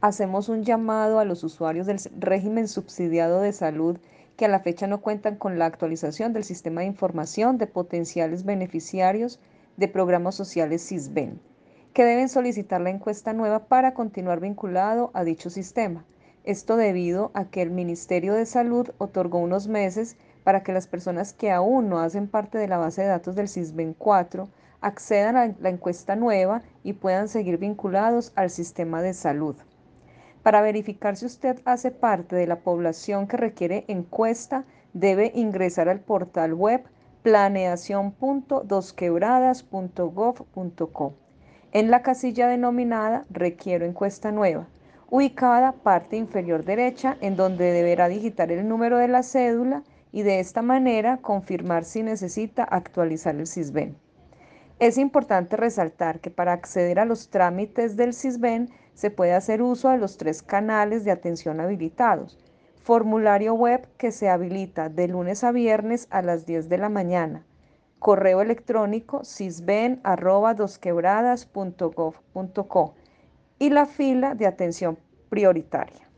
Hacemos un llamado a los usuarios del régimen subsidiado de salud que a la fecha no cuentan con la actualización del sistema de información de potenciales beneficiarios de programas sociales SISBEN, que deben solicitar la encuesta nueva para continuar vinculado a dicho sistema. Esto debido a que el Ministerio de Salud otorgó unos meses para que las personas que aún no hacen parte de la base de datos del SISBEN 4 accedan a la encuesta nueva y puedan seguir vinculados al sistema de salud. Para verificar si usted hace parte de la población que requiere encuesta, debe ingresar al portal web planeación.dosquebradas.gov.co. En la casilla denominada Requiero encuesta nueva, ubicada parte inferior derecha, en donde deberá digitar el número de la cédula y de esta manera confirmar si necesita actualizar el SISBEN. Es importante resaltar que para acceder a los trámites del SISBEN se puede hacer uso de los 3 canales de atención habilitados. Formulario web que se habilita de lunes a viernes a las 10 de la mañana. Correo electrónico sisben@dosquebradas.gov.co y la fila de atención prioritaria.